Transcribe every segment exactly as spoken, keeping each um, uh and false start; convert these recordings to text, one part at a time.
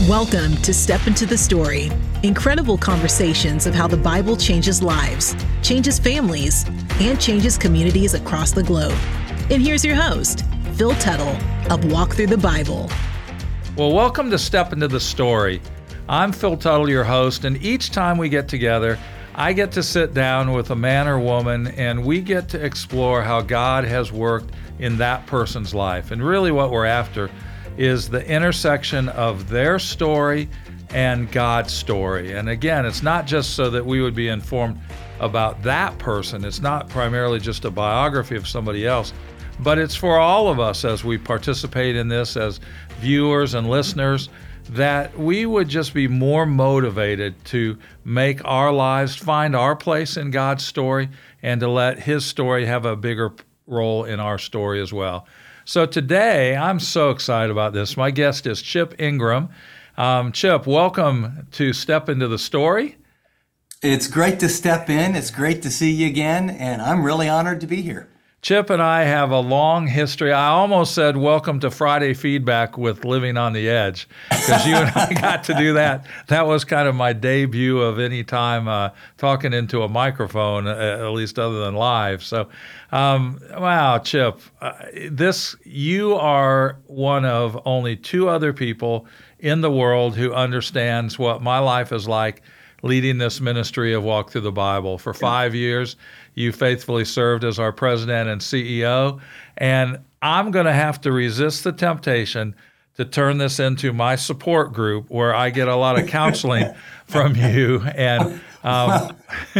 Welcome to Step Into the Story. Incredible conversations of how the Bible changes lives, changes families, and changes communities across the globe. And here's your host, Phil Tuttle of Walk Through the Bible. Well, welcome to Step Into the Story. I'm Phil Tuttle, your host, and each time we get together, I get to sit down with a man or woman and we get to explore how God has worked in that person's life. And really what we're after is the intersection of their story and God's story. And again, it's not just so that we would be informed about that person. It's not primarily just a biography of somebody else, but it's for all of us as we participate in this as viewers and listeners, that we would just be more motivated to make our lives, find our place in God's story, and to let His story have a bigger role in our story as well. So today, I'm so excited about this. My guest is Chip Ingram. Um, Chip, welcome to Step Into the Story. It's great to step in. It's great to see you again, and I'm really honored to be here. Chip and I have a long history. I almost said welcome to Friday Feedback with Living on the Edge, because you and I got to do that. That was kind of my debut of any time uh, talking into a microphone, uh, at least other than live. So, um, wow, Chip, uh, this you are one of only two other people in the world who understands what my life is like leading this ministry of Walk Through the Bible. For five years, you faithfully served as our president and C E O, and I'm going to have to resist the temptation to turn this into my support group where I get a lot of counseling from you. And um,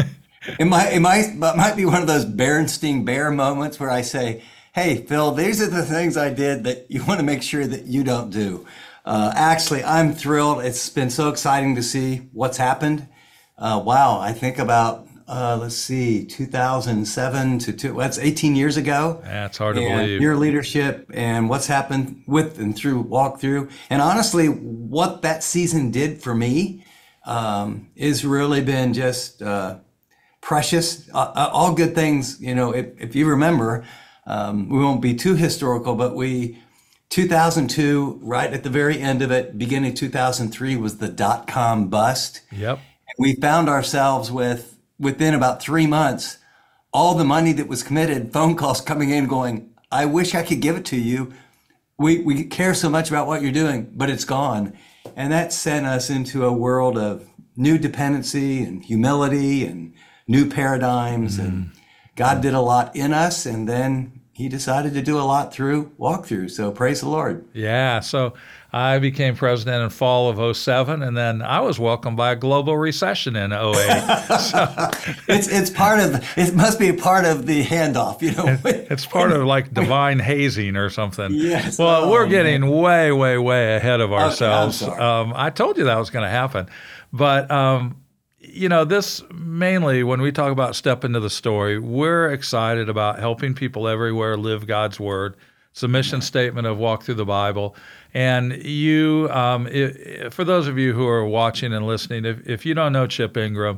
it might it might it might be one of those Berenstein Bear moments where I say, "Hey, Phil, these are the things I did that you want to make sure that you don't do." Uh, actually, I'm thrilled. It's been so exciting to see what's happened. Uh, wow, I think about, uh, let's see, two thousand seven to two, that's eighteen years ago. That's hard to and believe. Your leadership and what's happened with and through Walk Through. And honestly, what that season did for me um, has really been just uh, precious. Uh, all good things, you know, if, if you remember, um, we won't be too historical, but we, two thousand two, right at the very end of it, beginning two thousand three was the dot-com bust. Yep. We found ourselves with, within about three months, all the money that was committed, phone calls coming in going, I wish I could give it to you. We we care so much about what you're doing, but it's gone. And that sent us into a world of new dependency and humility and new paradigms. Mm. And God did a lot in us, and then He decided to do a lot through Walk Through. So praise the Lord. Yeah. So I became president in fall of oh seven, and then I was welcomed by a global recession in oh eight. So, it's it's part of, it must be a part of the handoff, you know. It's part of like divine hazing or something. Yes. Well, oh, we're getting man. way, way, way ahead of ourselves. Okay, I'm sorry. Um, I told you that was going to happen. But, um, you know, this mainly, when we talk about Step Into the Story, we're excited about helping people everywhere live God's Word. It's a mission statement of Walk Through the Bible. And you, um, it, for those of you who are watching and listening, if, if you don't know Chip Ingram,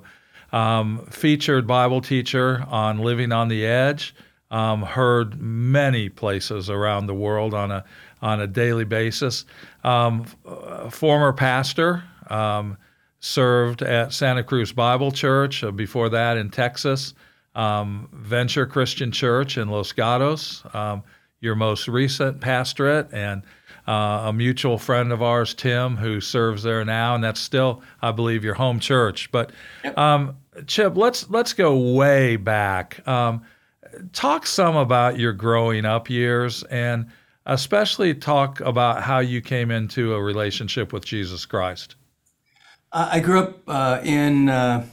um, featured Bible teacher on Living on the Edge, um, heard many places around the world on a on a daily basis. Um, former pastor, um, served at Santa Cruz Bible Church, uh, before that in Texas, um, Venture Christian Church in Los Gatos, um, your most recent pastorate, and uh, a mutual friend of ours, Tim, who serves there now, and that's still, I believe, your home church. But um, Chip, let's let's go way back. Um, talk some about your growing up years, and especially talk about how you came into a relationship with Jesus Christ. I grew up uh, in uh,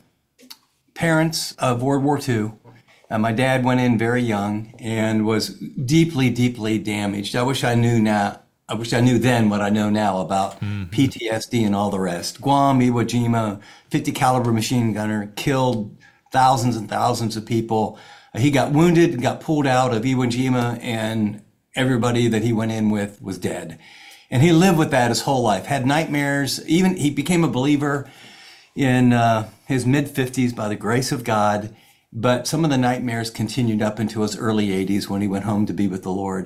parents of World War Two. Uh, my dad went in very young and was deeply, deeply damaged. I wish I knew now. I wish I knew then what I know now about mm-hmm. P T S D and all the rest. Guam, Iwo Jima, fifty caliber machine gunner, killed thousands and thousands of people. Uh, he got wounded and got pulled out of Iwo Jima, and everybody that he went in with was dead. And he lived with that his whole life, had nightmares. Even he became a believer in uh, his mid-fifties by the grace of God. But some of the nightmares continued up into his early eighties when he went home to be with the Lord.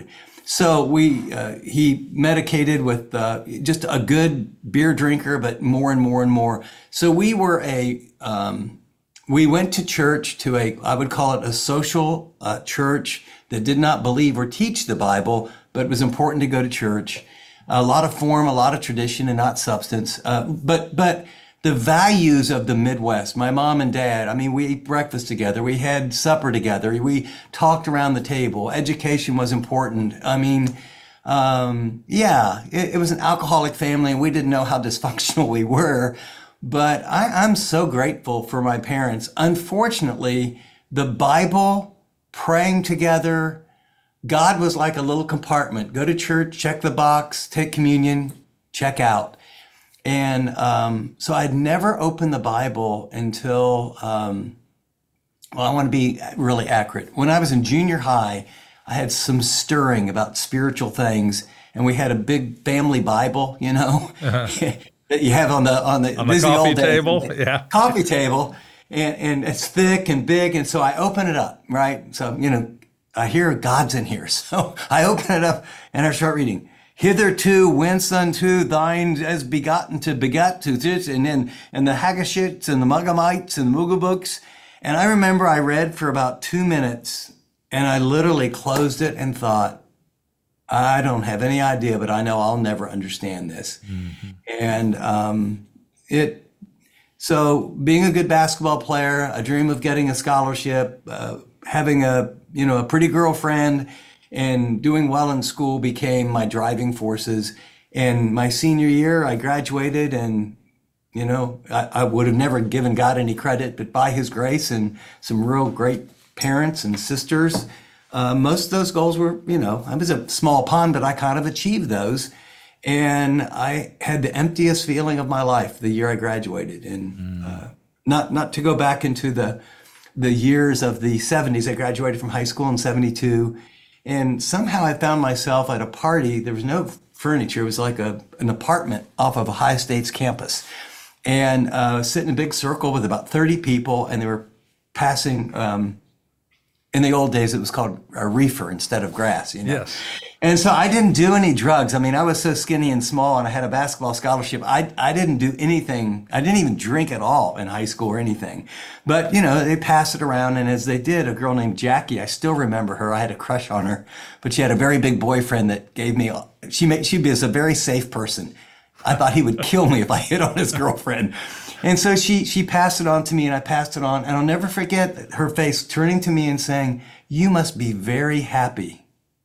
So we, uh, he medicated with uh, just a good beer drinker, but more and more and more. So we were a, um, we went to church to a, I would call it a social uh, church that did not believe or teach the Bible, but it was important to go to church. A lot of form, a lot of tradition, and not substance. Uh, but but the values of the Midwest, my mom and dad, I mean, we ate breakfast together. We had supper together. We talked around the table. Education was important. I mean, um, yeah, it, it was an alcoholic family, and we didn't know how dysfunctional we were. But I, I'm so grateful for my parents. Unfortunately, the Bible, praying together, God was like a little compartment. Go to church, check the box, take communion, check out. And um, so I'd never opened the Bible until, um, well, I want to be really accurate. When I was in junior high, I had some stirring about spiritual things, and we had a big family Bible, you know, uh-huh. that you have on the on the, on the busy coffee old table, days, yeah, coffee table, and, and it's thick and big, and so I open it up, right? So you know. I hear God's in here. So I open it up and I start reading. Hitherto, whence unto thine as begotten to beget to this, and then and the Haggashites and the Mugamites and the Mugabooks. And I remember I read for about two minutes and I literally closed it and thought, I don't have any idea, but I know I'll never understand this. Mm-hmm. And um, it, so being a good basketball player, a dream of getting a scholarship, uh, having a, you know, a pretty girlfriend and doing well in school became my driving forces. And my senior year, I graduated and, you know, I, I would have never given God any credit, but by his grace and some real great parents and sisters, uh, most of those goals were, you know, I was a small pond, but I kind of achieved those. And I had the emptiest feeling of my life the year I graduated. And mm. uh, not not to go back into the the years of the seventies. I graduated from high school in seventy-two. And somehow I found myself at a party. There was no furniture. It was like a an apartment off of Ohio State's campus. And uh, sitting in a big circle with about thirty people, and they were passing, um, in the old days, it was called a reefer instead of grass, you know? Yes. And so I didn't do any drugs. I mean, I was so skinny and small, and I had a basketball scholarship. I I didn't do anything. I didn't even drink at all in high school or anything. But, you know, they passed it around, and as they did, a girl named Jackie, I still remember her. I had a crush on her, but she had a very big boyfriend that gave me, she made, she was a very safe person. I thought he would kill me if I hit on his girlfriend. And so she she passed it on to me, and I passed it on. And I'll never forget her face turning to me and saying, "You must be very happy."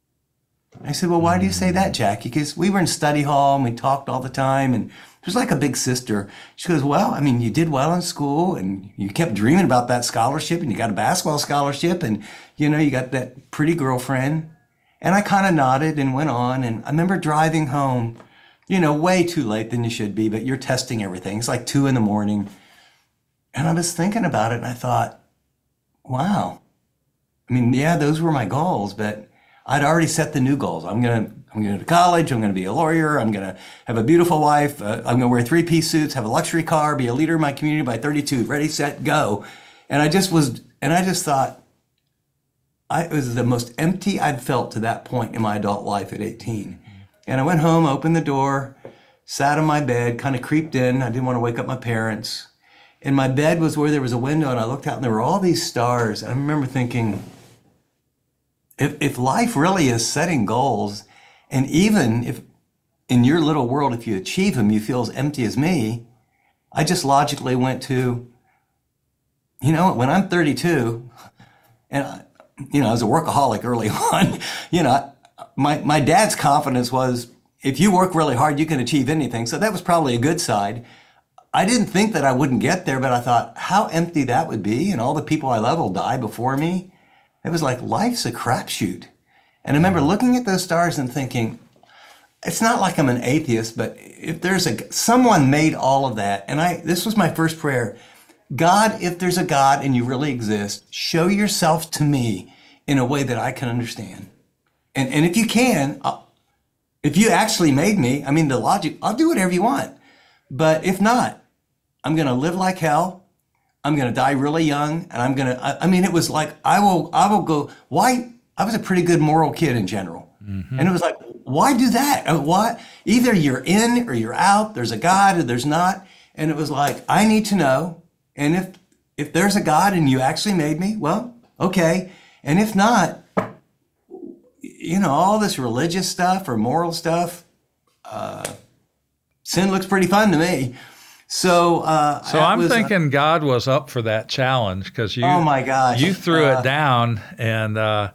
I said, "Well, why do you say that, Jackie?" Because we were in study hall and we talked all the time, and she was like a big sister. She goes, "Well, I mean, you did well in school, and you kept dreaming about that scholarship, and you got a basketball scholarship, and, you know, you got that pretty girlfriend." And I kind of nodded and went on. And I remember driving home, you know, way too late than you should be, but you're testing everything. It's like two in the morning. And I was thinking about it, and I thought, wow. I mean, yeah, those were my goals, but I'd already set the new goals. I'm going to I'm going to go to college. I'm going to be a lawyer. I'm going to have a beautiful wife. Uh, I'm going to wear three-piece suits, have a luxury car, be a leader in my community by thirty-two. Ready, set, go. And I just was, and I just thought, I, it was the most empty I'd felt to that point in my adult life at eighteen. And I went home, opened the door, sat on my bed, kind of creeped in. I didn't want to wake up my parents. And my bed was where there was a window, and I looked out, and there were all these stars. And I remember thinking, if if life really is setting goals, and even if in your little world, if you achieve them, you feel as empty as me, I just logically went to, you know, when I'm thirty-two, and I, you know, I was a workaholic early on, you know, my, my dad's confidence was, if you work really hard, you can achieve anything. So that was probably a good side. I didn't think that I wouldn't get there, but I thought how empty that would be, and all the people I love will die before me. It was like, life's a crapshoot. And I remember looking at those stars and thinking, it's not like I'm an atheist, but if there's a, someone made all of that. And I, this was my first prayer. God, if there's a God and you really exist, show yourself to me in a way that I can understand. And and if you can, I'll, if you actually made me, I mean, the logic, I'll do whatever you want. But if not, I'm going to live like hell. I'm going to die really young. And I'm going to, I, I mean, it was like, I will, I will go, why? I was a pretty good moral kid in general. Mm-hmm. And it was like, why do that? Uh, Why? Either you're in or you're out. There's a God or there's not. And it was like, I need to know. And if if there's a God and you actually made me, well, okay. And if not, you know, all this religious stuff or moral stuff, uh, sin looks pretty fun to me. So, uh, so I'm was, thinking uh, God was up for that challenge because you, oh my gosh, you threw uh, it down, and uh,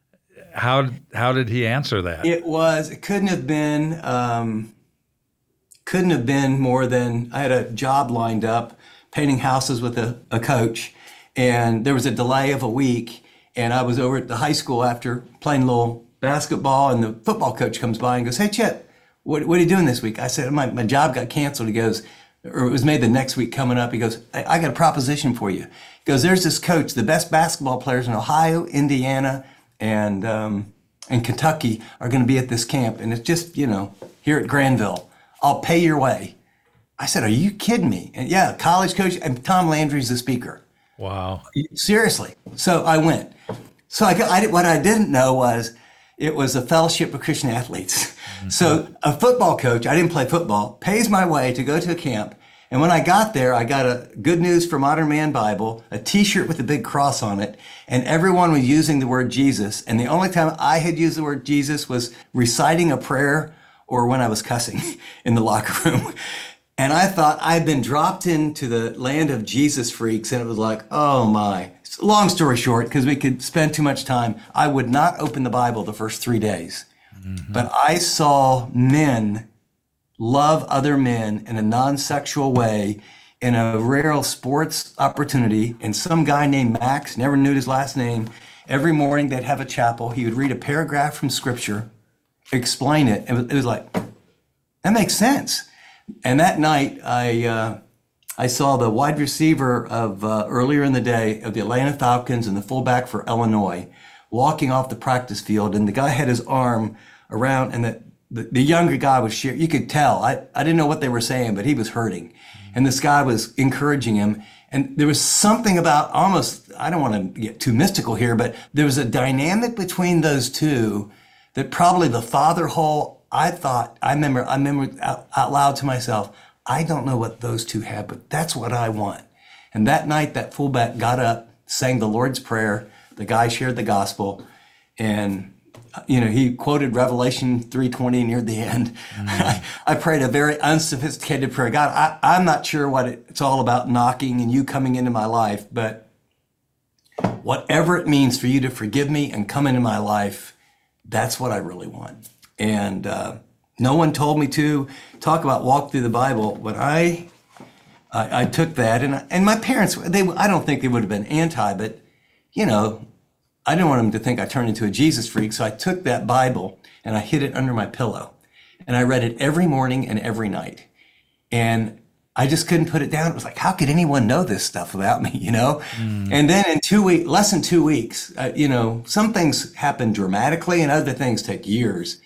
how how did he answer that? It was it couldn't have been um, couldn't have been more than I had a job lined up painting houses with a, a coach, and there was a delay of a week, and I was over at the high school after playing a little basketball, and the football coach comes by and goes, "Hey, Chip, what what are you doing this week?" I said, "My my job got canceled." He goes. Or it was made the next week coming up. He goes, I, I got a proposition for you. He goes, there's this coach, the best basketball players in Ohio, Indiana, and um, and Kentucky are going to be at this camp. And it's just, you know, here at Granville. I'll pay your way. I said, are you kidding me? And yeah, college coach, and Tom Landry's the speaker. Wow. Seriously. So I went. So I, I what I didn't know was it was a fellowship of Christian athletes. Mm-hmm. So a football coach, I didn't play football, pays my way to go to a camp. And when I got there, I got a Good News for Modern Man Bible, a t-shirt with a big cross on it, and everyone was using the word Jesus. And the only time I had used the word Jesus was reciting a prayer or when I was cussing in the locker room. And I thought I'd been dropped into the land of Jesus freaks, and it was like, oh my. Long story short, because we could spend too much time, I would not open the Bible the first three days. Mm-hmm. But I saw men love other men in a non-sexual way in a real sports opportunity. And some guy named Max, never knew his last name, every morning they'd have a chapel. He would read a paragraph from Scripture, explain it. It was, it was like, that makes sense. And that night, I uh, I saw the wide receiver of uh, earlier in the day of the Atlanta Falcons and the fullback for Illinois walking off the practice field, and the guy had his arm around, and the the, the younger guy was sharing. You could tell. I, I didn't know what they were saying, but he was hurting, and this guy was encouraging him. And there was something about almost, I don't want to get too mystical here, but there was a dynamic between those two that probably the father hole. I thought, I remember, I remember out, out loud to myself, I don't know what those two have, but that's what I want. And that night, that fullback got up, sang the Lord's Prayer. The guy shared the gospel, and you know he quoted Revelation three twenty near the end. Mm-hmm. I, I prayed a very unsophisticated prayer. God, I, I'm not sure what it, it's all about, knocking and you coming into my life, but whatever it means for you to forgive me and come into my life, that's what I really want. And uh, no one told me to talk about walk through the Bible. When I, I, I took that, and I, and my parents, they, I don't think they would have been anti, but you know, I didn't want them to think I turned into a Jesus freak. So I took that Bible and I hid it under my pillow, and I read it every morning and every night, and I just couldn't put it down. It was like, how could anyone know this stuff about me, you know? Mm. And then in two weeks, less than two weeks, uh, you know, some things happen dramatically and other things take years.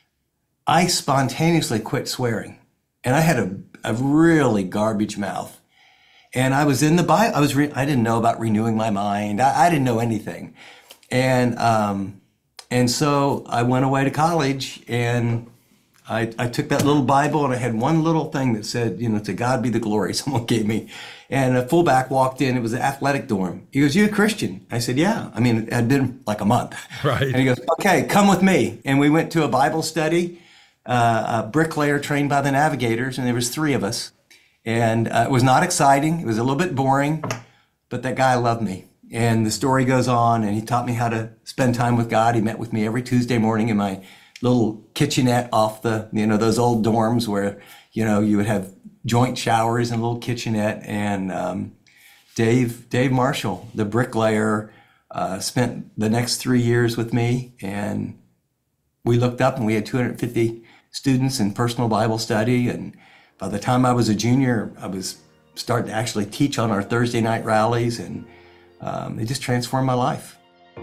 I spontaneously quit swearing, and I had a, a really garbage mouth. And I was in the Bible. I was. Re- I didn't know about renewing my mind. I, I didn't know anything, and um, and so I went away to college, and I, I took that little Bible, and I had one little thing that said, you know, to God be the glory. Someone gave me, and a fullback walked in. It was an athletic dorm. He goes, "You a Christian?" I said, "Yeah." I mean, it had been like a month. Right. And he goes, "Okay, come with me." And we went to a Bible study. Uh, a bricklayer trained by the Navigators, and there was three of us. And uh, it was not exciting. It was a little bit boring, but that guy loved me. And the story goes on, and he taught me how to spend time with God. He met with me every Tuesday morning in my little kitchenette off the, you know, those old dorms where, you know, you would have joint showers and a little kitchenette. And um, Dave, Dave Marshall, the bricklayer, uh, spent the next three years with me. And we looked up, and we had two hundred fifty students in personal Bible study. And by the time I was a junior, I was starting to actually teach on our Thursday night rallies, and um, it just transformed my life.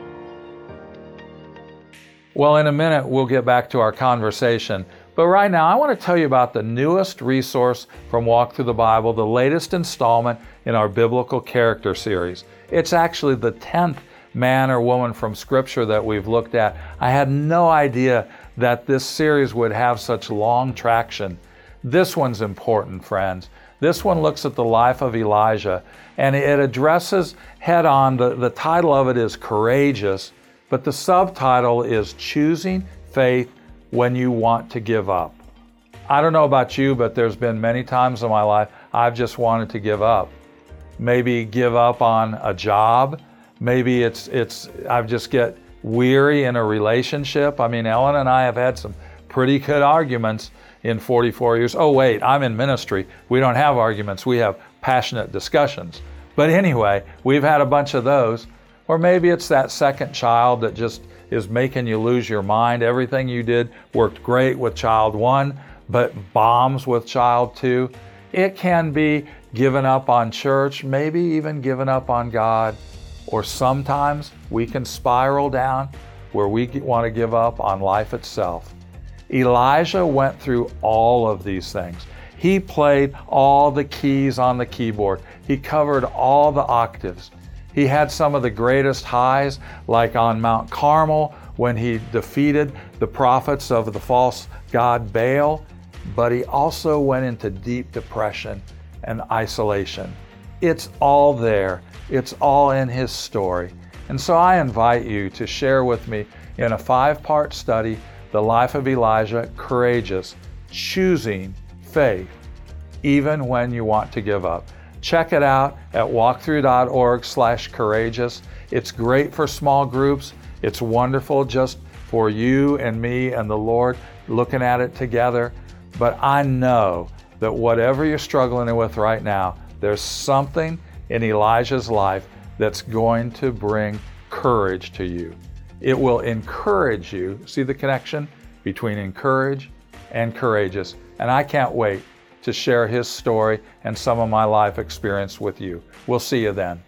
Well, in a minute, we'll get back to our conversation. But right now, I want to tell you about the newest resource from Walk Through the Bible, the latest installment in our Biblical Character series. It's actually the tenth man or woman from Scripture that we've looked at. I had no idea that this series would have such long traction. This one's important, friends. This one looks at the life of Elijah, and it addresses head on, the, the title of it is Courageous, but the subtitle is Choosing Faith When You Want to Give Up. I don't know about you, but there's been many times in my life I've just wanted to give up. Maybe give up on a job. Maybe it's it's I just get weary in a relationship. I mean, Ellen and I have had some pretty good arguments in forty-four years. Oh wait, I'm in ministry. We don't have arguments. We have passionate discussions. But anyway, we've had a bunch of those. Or maybe it's that second child that just is making you lose your mind. Everything you did worked great with child one, but bombs with child two. It can be giving up on church, maybe even giving up on God. Or sometimes we can spiral down where we want to give up on life itself. Elijah went through all of these things. He played all the keys on the keyboard. He covered all the octaves. He had some of the greatest highs, like on Mount Carmel when he defeated the prophets of the false god Baal, but he also went into deep depression and isolation. It's all there. It's all in his story. And so I invite you to share with me in a five-part study the life of Elijah, Courageous, Choosing Faith, even when you want to give up. Check it out at walkthrough.org slash courageous. It's great for small groups. It's wonderful just for you and me and the Lord looking at it together. But I know that whatever you're struggling with right now, there's something in Elijah's life that's going to bring courage to you. It will encourage you. See the connection between encourage and courageous. And I can't wait to share his story and some of my life experience with you. We'll see you then.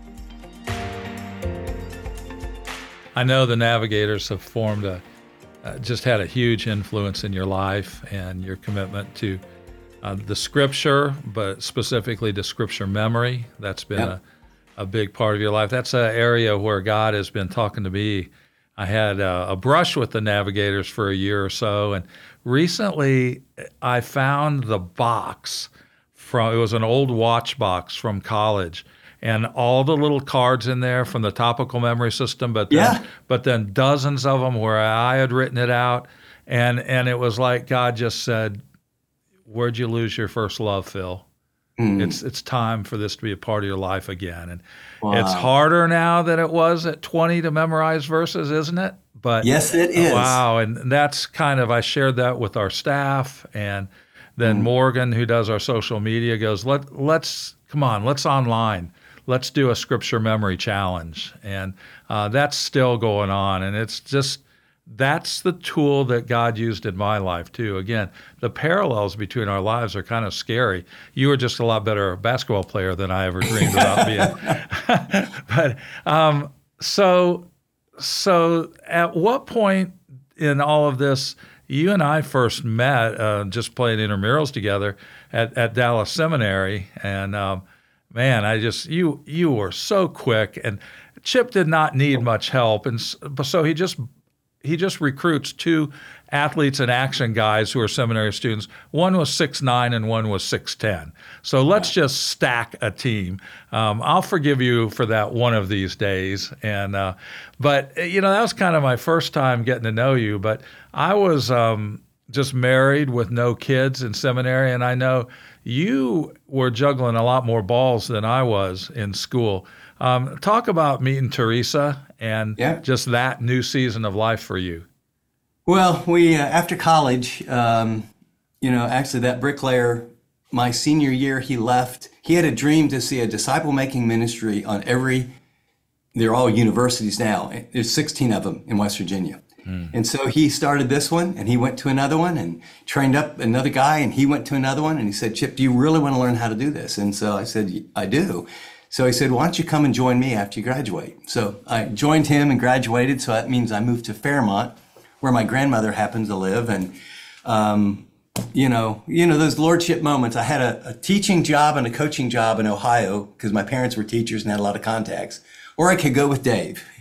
I know the Navigators have formed a, uh, just had a huge influence in your life and your commitment to uh, the Scripture, but specifically to Scripture memory. That's been yep. a, a big part of your life. That's an area where God has been talking to me. I had a, a brush with the Navigators for a year or so, and recently I found the box from, it was an old watch box from college, and all the little cards in there from the topical memory system, but then, yeah. but then dozens of them where I had written it out, and and it was like God just said, "Where'd you lose your first love, Phil? Mm. It's it's time for this to be a part of your life again." And wow. It's harder now than it was at twenty to memorize verses, isn't it? But yes, it is. Wow, and that's kind of, I shared that with our staff, and then mm. Morgan, who does our social media, goes, Let let's come on, let's online. Let's do a Scripture memory challenge. And uh, that's still going on. And it's just, that's the tool that God used in my life too. Again, the parallels between our lives are kind of scary. You were just a lot better basketball player than I ever dreamed about being. But um, so, so at what point in all of this, you and I first met uh, just playing intramurals together at, at Dallas Seminary. And um, man, I just, you you were so quick, and Chip did not need much help. And so he just he just recruits two athletes and action guys who are seminary students. One was six nine and one was six ten. So let's just stack a team. Um, I'll forgive you for that one of these days. And uh, but, you know, that was kind of my first time getting to know you. But I was um, just married with no kids in seminary, and I know you were juggling a lot more balls than I was in school. Um, talk about meeting Teresa and yeah. just that new season of life for you. Well, we uh, after college, um, you know, actually that bricklayer, my senior year, he left. He had a dream to see a disciple-making ministry on every, they're all universities now. There's sixteen of them in West Virginia. Mm. And so he started this one, and he went to another one and trained up another guy, and he went to another one, and he said, Chip, do you really want to learn how to do this? And so I said, I do. So he said, why don't you come and join me after you graduate? So I joined him and graduated, so that means I moved to Fairmont, where my grandmother happens to live. And, um, you know, you know those lordship moments. I had a, a teaching job and a coaching job in Ohio because my parents were teachers and had a lot of contacts. Or I could go with Dave.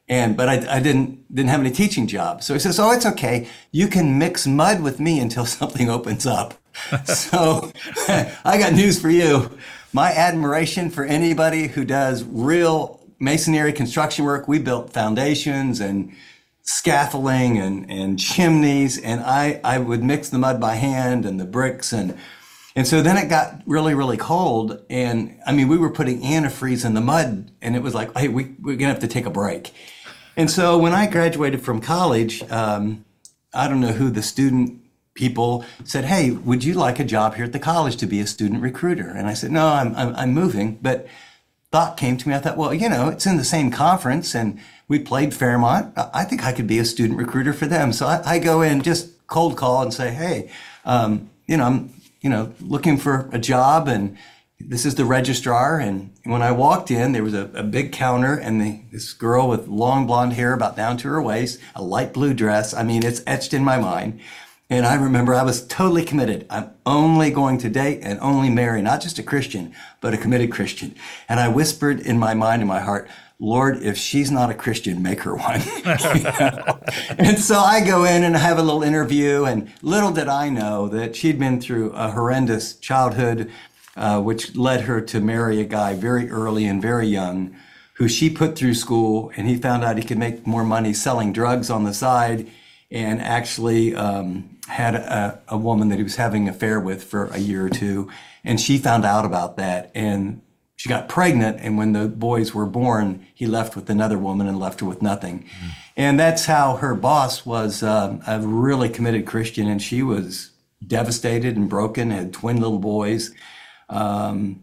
And but I, I didn't didn't have any teaching jobs. So he says, "Oh, it's okay. You can mix mud with me until something opens up." So I got news for you. My admiration for anybody who does real masonry construction work. We built foundations and scaffolding and, and chimneys, and I, I would mix the mud by hand and the bricks. And and so then it got really, really cold. And I mean, we were putting antifreeze in the mud, and it was like, hey, we, we're going to have to take a break. And so when I graduated from college, um, I don't know who the student people said, "Hey, would you like a job here at the college to be a student recruiter?" And I said, "No, I'm, I'm, I'm moving." But thought came to me. I thought, well, you know, it's in the same conference and we played Fairmont. I think I could be a student recruiter for them. So I, I go in, just cold call and say, "Hey, um, you know, I'm, you know, looking for a job and this is the registrar." And when I walked in, there was a, a big counter and the, this girl with long blonde hair about down to her waist, a light blue dress. I mean, it's etched in my mind. And I remember I was totally committed. I'm only going to date and only marry, not just a Christian, but a committed Christian. And I whispered in my mind and my heart, "Lord, if she's not a Christian, make her one." You know? And so I go in and have a little interview, and little did I know that she'd been through a horrendous childhood, uh, which led her to marry a guy very early and very young, who she put through school, and he found out he could make more money selling drugs on the side, and actually um, had a, a woman that he was having an affair with for a year or two. And she found out about that, and she got pregnant. And when the boys were born, he left with another woman and left her with nothing. Mm-hmm. And that's how her boss was um, a really committed Christian. And she was devastated and broken, had twin little boys. Um,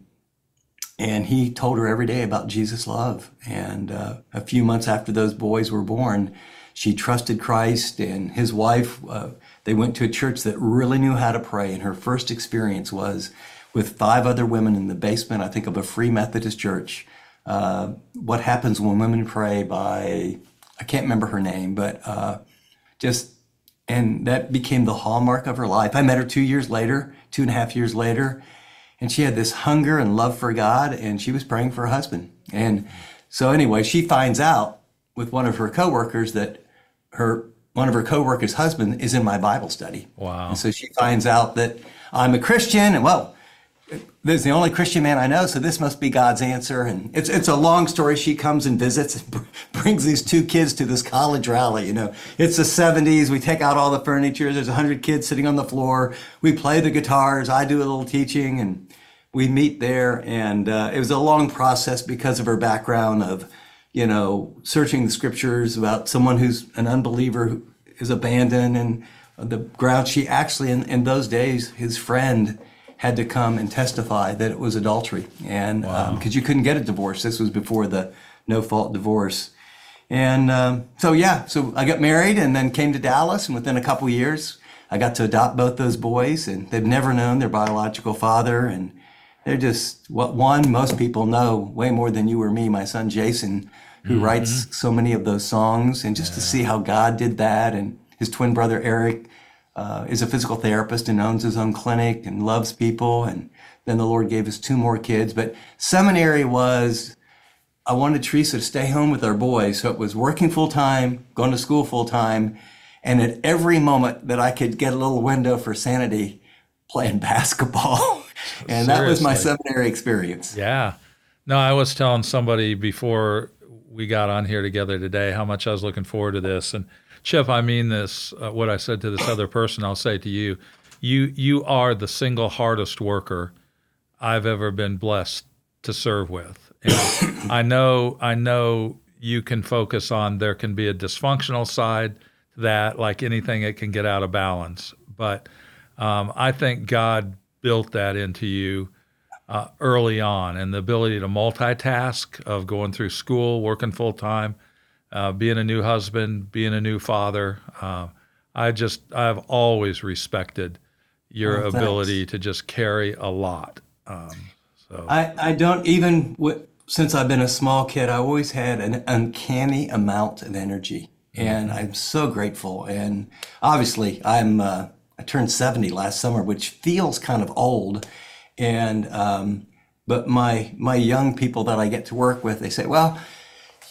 and he told her every day about Jesus' love. And uh, a few months after those boys were born, she trusted Christ, and his wife, uh, they went to a church that really knew how to pray. And her first experience was with five other women in the basement, I think, of a Free Methodist church. Uh, what happens when women pray by, I can't remember her name, but uh, just, and that became the hallmark of her life. I met her two years later, two and a half years later, and she had this hunger and love for God, and she was praying for her husband. And so anyway, she finds out with one of her coworkers that her one of her coworkers' husband is in my Bible study. Wow. And so she finds out that I'm a Christian, and well, this is the only Christian man I know, so this must be God's answer. And it's it's a long story. She comes and visits and brings these two kids to this college rally. You know, it's the seventies. We take out all the furniture. There's a hundred kids sitting on the floor. We play the guitars. I do a little teaching, and we meet there. And uh, it was a long process because of her background of, you know, searching the scriptures about someone who's an unbeliever who is abandoned, and the ground. She actually, in, in those days, his friend had to come and testify that it was adultery, and because wow. um, you couldn't get a divorce. This was before the no-fault divorce. And um, so, yeah, so I got married and then came to Dallas, and within a couple years, I got to adopt both those boys, and they've never known their biological father, and they're just what one most people know way more than you or me. My son Jason, who mm-hmm. writes so many of those songs, and just yeah. to see how God did that, and his twin brother Eric uh, is a physical therapist and owns his own clinic and loves people, and then the Lord gave us two more kids. But seminary was, I wanted Teresa to stay home with our boys, so it was working full time, going to school full time, and at every moment that I could get a little window for sanity, playing basketball. And that was my seminary experience. Yeah. No, I was telling somebody before we got on here together today how much I was looking forward to this. And Chip, I mean this, uh, what I said to this other person, I'll say to you. You you are the single hardest worker I've ever been blessed to serve with. And I know I know you can focus on, there can be a dysfunctional side to that, like anything, it can get out of balance. But um, I think God built that into you uh, early on, and the ability to multitask, of going through school, working full time, uh, being a new husband, being a new father. Uh, I just, I've always respected your oh, ability to just carry a lot. Um, so I, I don't even, since I've been a small kid, I always had an uncanny amount of energy, and mm-hmm. I'm so grateful. And obviously I'm, uh, I turned seventy last summer, which feels kind of old. And, um, but my, my young people that I get to work with, they say, well,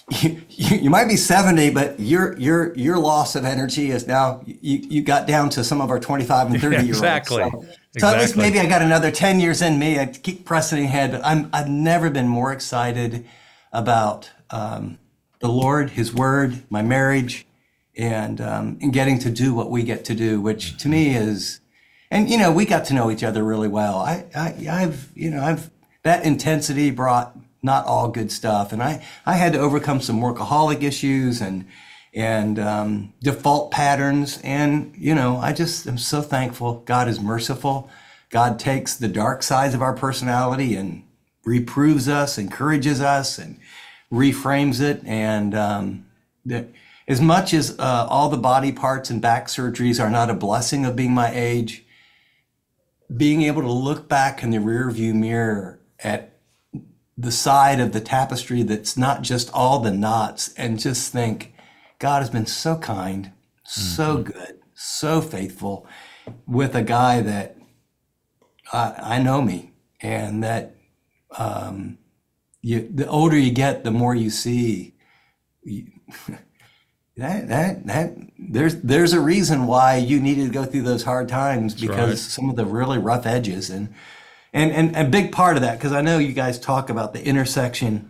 you, you might be seventy, but your your your loss of energy is now you you got down to some of our twenty-five and thirty year olds. Exactly. So, exactly. so at least maybe I got another ten years in me. I keep pressing ahead, but I'm I've never been more excited about um, the Lord, His Word, my marriage, and um, and getting to do what we get to do, which to me is, and you know, we got to know each other really well. I, I I've you know I've that intensity brought not all good stuff, and I I had to overcome some workaholic issues and and um, default patterns, and you know I just am so thankful. God is merciful. God takes the dark sides of our personality and reproves us, encourages us, and reframes it. And um, that as much as uh, all the body parts and back surgeries are not a blessing of being my age, being able to look back in the rearview mirror at the side of the tapestry that's not just all the knots and just think, God has been so kind, mm-hmm. so good, so faithful with a guy that I, I know me, and that um, you, the older you get, the more you see you, that that that there's there's a reason why you needed to go through those hard times, because right. some of the really rough edges and and and a big part of that, because I know you guys talk about the intersection.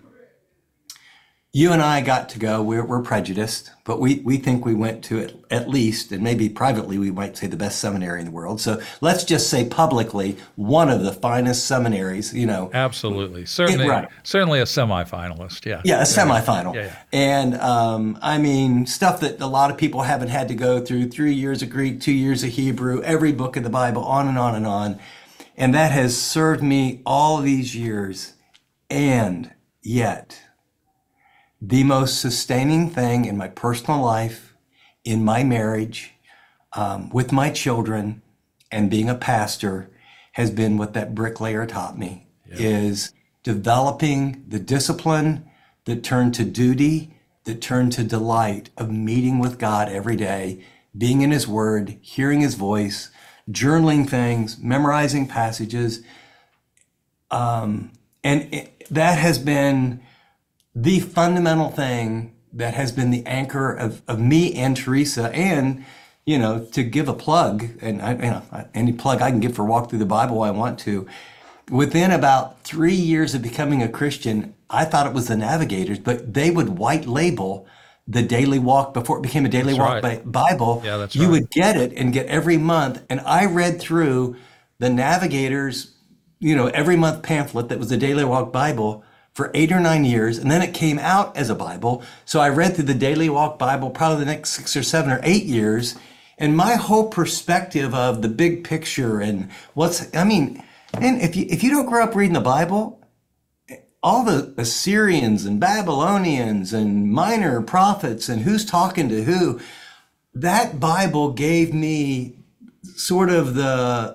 You and I got to go, we're, we're prejudiced, but we, we think we went to it at least, and maybe privately we might say the best seminary in the world. So let's just say publicly, one of the finest seminaries, you know. Absolutely. Certainly, it, right. certainly a semifinalist, yeah. Yeah, a semifinal. Yeah, yeah. And um, I mean, stuff that a lot of people haven't had to go through, three years of Greek, two years of Hebrew, every book of the Bible, on and on and on. And that has served me all these years. And yet, the most sustaining thing in my personal life, in my marriage, um, with my children, and being a pastor has been what that bricklayer taught me, yeah. is developing the discipline that turned to duty, that turned to delight of meeting with God every day, being in His Word, hearing His voice, journaling things, memorizing passages. Um, and it, that has been the fundamental thing that has been the anchor of, of me and Teresa. And, you know, to give a plug, and I, you know, any plug I can give for Walk Through the Bible I want to, within about three years of becoming a Christian, I thought it was the Navigators, but they would white label the Daily Walk before it became a Daily that's Walk right. Bible. Yeah, that's you right. would get it and get every month. And I read through the Navigators, you know, every month pamphlet that was the Daily Walk Bible for eight or nine years, and then it came out as a Bible. So I read through the Daily Walk Bible probably the next six or seven or eight years, and my whole perspective of the big picture and what's, I mean, and if you if you don't grow up reading the Bible, all the Assyrians and Babylonians and minor prophets and who's talking to who, that Bible gave me sort of the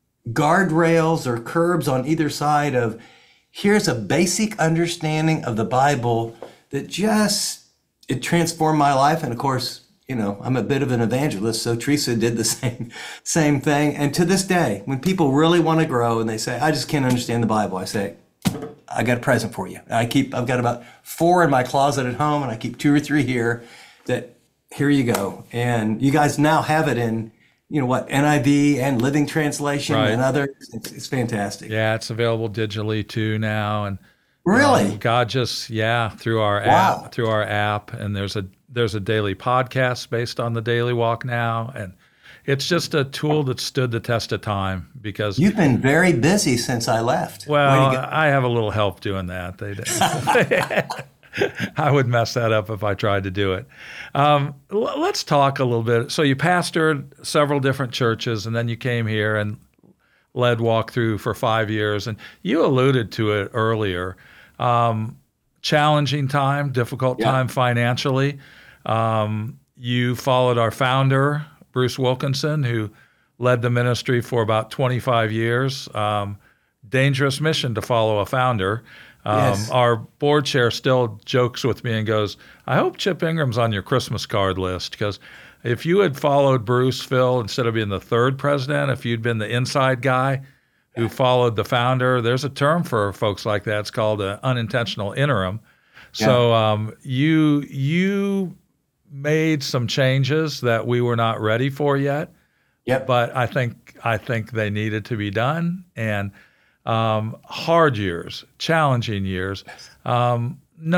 guardrails or curbs on either side of, here's a basic understanding of the Bible that just, it transformed my life. And of course, you know, I'm a bit of an evangelist, so Teresa did the same same thing. And to this day, when people really want to grow and they say, I just can't understand the Bible, I say, I got a present for you. I keep, I've got about four in my closet at home, and I keep two or three here that, here you go. And you guys now have it in, you know what, N I V and Living Translation right. and others. It's, it's fantastic. Yeah, it's available digitally too now. And really, um, God just yeah through our wow. app through our app, and there's a there's a daily podcast based on the Daily Walk now, and it's just a tool that stood the test of time because you've been very busy since I left. Well, I have a little help doing that. They did. I would mess that up if I tried to do it. Um, l- let's talk a little bit. So you pastored several different churches, and then you came here and led Walk Through for five years. And you alluded to it earlier. Um, challenging time, difficult yeah. time financially. Um, you followed our founder, Bruce Wilkinson, who led the ministry for about twenty-five years. Um, dangerous mission to follow a founder. Um, yes. Our board chair still jokes with me and goes, I hope Chip Ingram's on your Christmas card list, because if you had followed Bruce, Phil, instead of being the third president, if you'd been the inside guy who followed the founder, there's a term for folks like that. It's called an unintentional interim. So um, you you made some changes that we were not ready for yet. Yep. But I think I think they needed to be done. And um, hard years, challenging years. Um,